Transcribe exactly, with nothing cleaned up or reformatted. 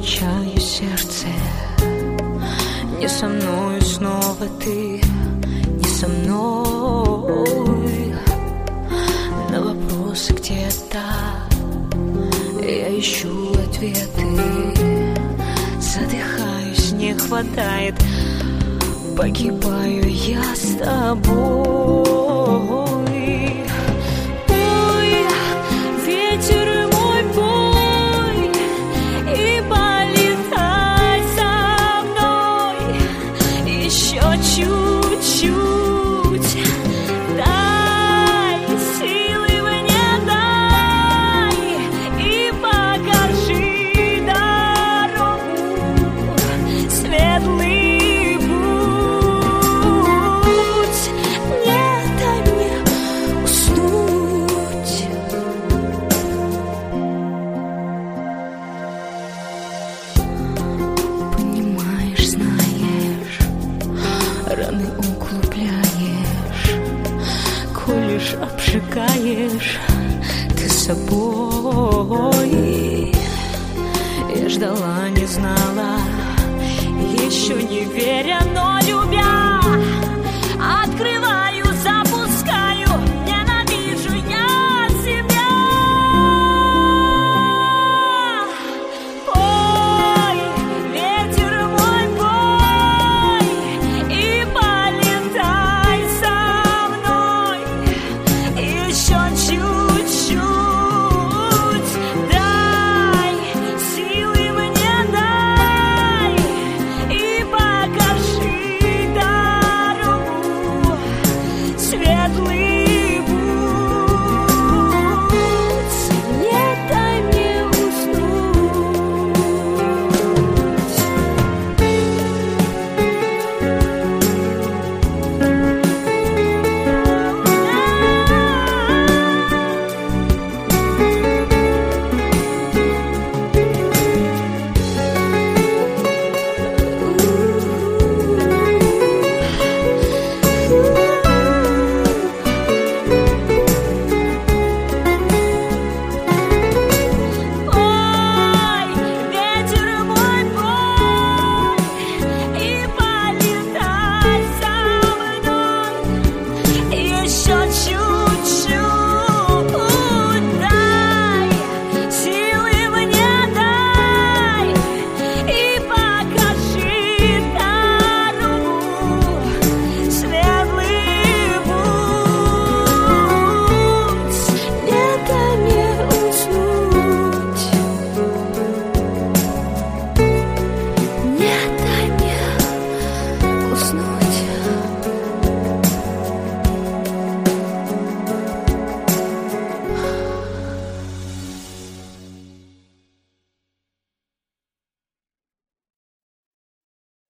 замечаю сердце. Не со мною снова ты, не со мной. На вопросы где-то я ищу ответы. Задыхаюсь, не хватает, погибаю я с тобой. Пой, ветер мой, пой, и полетай со мной еще чуть-чуть. Дай силы мне, дай, и покажи дорогу, светлый. Раны углубляешь, колешь, обжигаешь ты собой. Я ждала, не знала, еще не веря, но любя.